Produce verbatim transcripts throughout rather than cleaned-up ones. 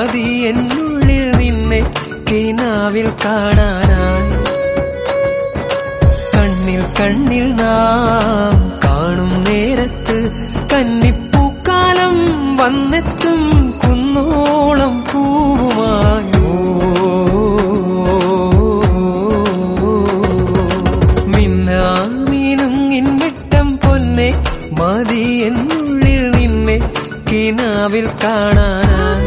മതി എന്നുള്ളിൽ നിന്നെ കിനാവിൽ കാണാനായി. കണ്ണിൽ കണ്ണിൽ നാം കാണും നേരത്ത് കന്നിപ്പൂക്കാലം വന്നെത്തും കുന്നോളം പൂവുമായോ. മിന്നാമീനുങ്ങിൻ വെട്ടം പൊന്നെ മതി എന്നുള്ളിൽ നിന്നെ കിനാവിൽ കാണാനായി.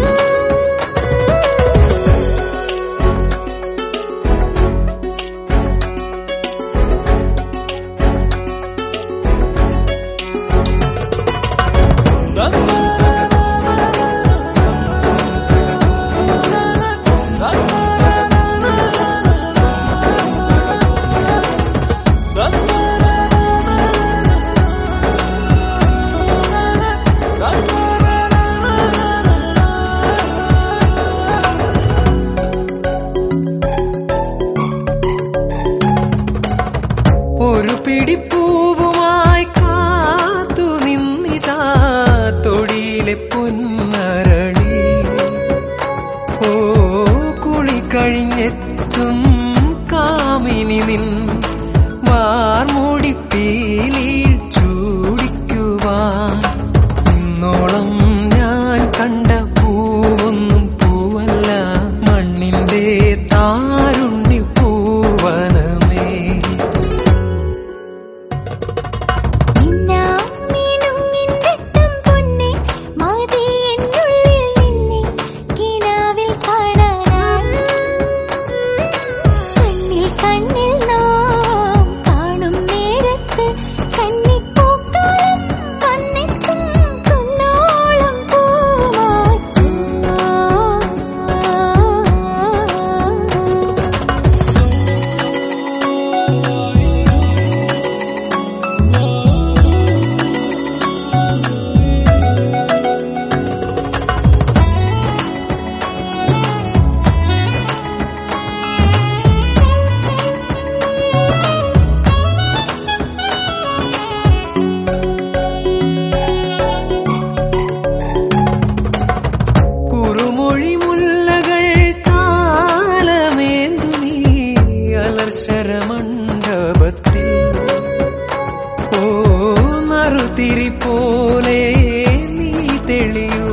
ഒരു പിടിപ്പൂവുമായി കാത്തു നിന്നിതാ തൊടിയിലെ പൊന്നരളി. ഓ കുളി കഴിഞ്ഞെത്തും കാമിനി നിൻ വാർമുടിപ്പീലിൽ ചൂടിക്കുവാൻ. ഇന്നോളം ഞാൻ കണ്ട പൂവൊന്നും പൂവല്ല, മണ്ണിന്റെ താരുണ്യ പൂവനമേ. ശരമണ്ഡപത്തിൽ ഓ നറുതിരി പോലെ നീ തെളിയൂ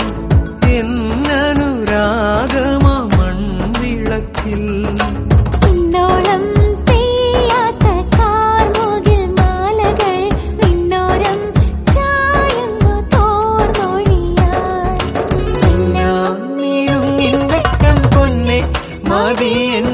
എന്നനുരാഗമ മൺവിളക്കിൽ. ഇന്നോളം പെയ്യാത്ത കാർമുകിൽ മാലകൾ നിന്നോരം ചായുന്നു തോർമൊഴിയായി. നീയും നിൻ വെട്ടം പൊന്നെ മതി.